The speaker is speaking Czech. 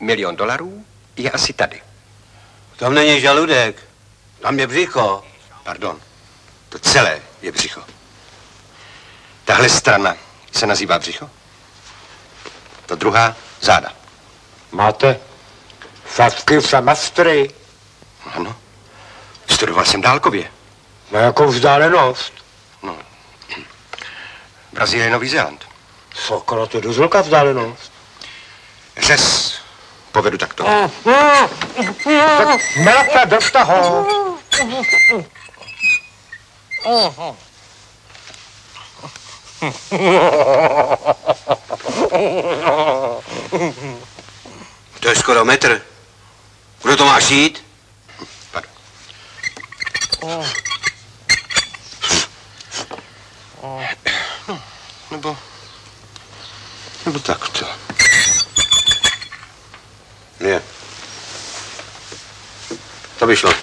$1 000 000 je asi tady. Tam není žaludek, tam je břicho. Pardon, to celé je břicho. Tahle strana se nazývá břicho. Ta druhá záda. Máte fatky semestry? Ano. Studoval jsem dálkově. Na jakou vzdálenost? No. Brazílie, Nový Zéland. Sakra, to je dost velká vzdálenost. Řez povedu takto. Tak mrte do toho. To je skoro metr. Kdo to má šít? Pardon. Nebo takto. Je. To by šlo.